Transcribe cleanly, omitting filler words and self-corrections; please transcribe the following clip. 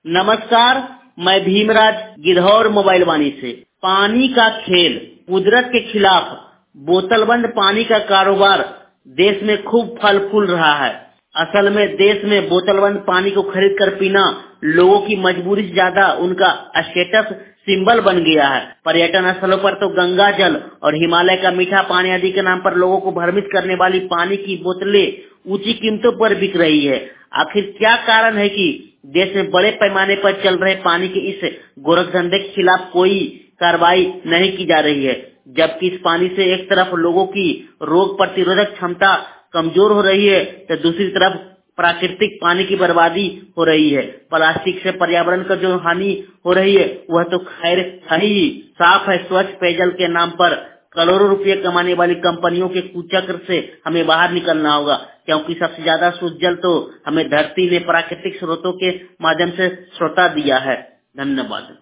नमस्कार, मैं भीमराज गिरहौर मोबाइल वाणी से। पानी का खेल, कुदरत के खिलाफ बोतलबंद पानी का कारोबार देश में खूब फल फूल रहा है। असल में देश में बोतलबंद पानी को खरीद कर पीना लोगों की मजबूरी से ज्यादा उनका स्टेटस सिंबल बन गया है। पर्यटन स्थलों पर तो गंगा जल और हिमालय का मीठा पानी आदि के नाम पर लोगों को भ्रमित करने वाली पानी की बोतलें ऊंची कीमतों पर बिक रही है। आखिर क्या कारण है कि देश में बड़े पैमाने पर चल रहे पानी के इस गोरखधंधे के खिलाफ कोई कार्रवाई नहीं की जा रही है, जबकि इस पानी से एक तरफ लोगों की रोग प्रतिरोधक क्षमता कमजोर हो रही है तो दूसरी तरफ प्राकृतिक पानी की बर्बादी हो रही है। प्लास्टिक से पर्यावरण का जो हानि हो रही है वह तो खैर है ही। साफ है, स्वच्छ पेयजल के नाम पर करोड़ों रुपए कमाने वाली कंपनियों के कुचक्र से हमें बाहर निकलना होगा, क्योंकि सबसे ज्यादा शुद्ध जल तो हमें धरती ने प्राकृतिक स्रोतों के माध्यम से स्रोता दिया है। धन्यवाद।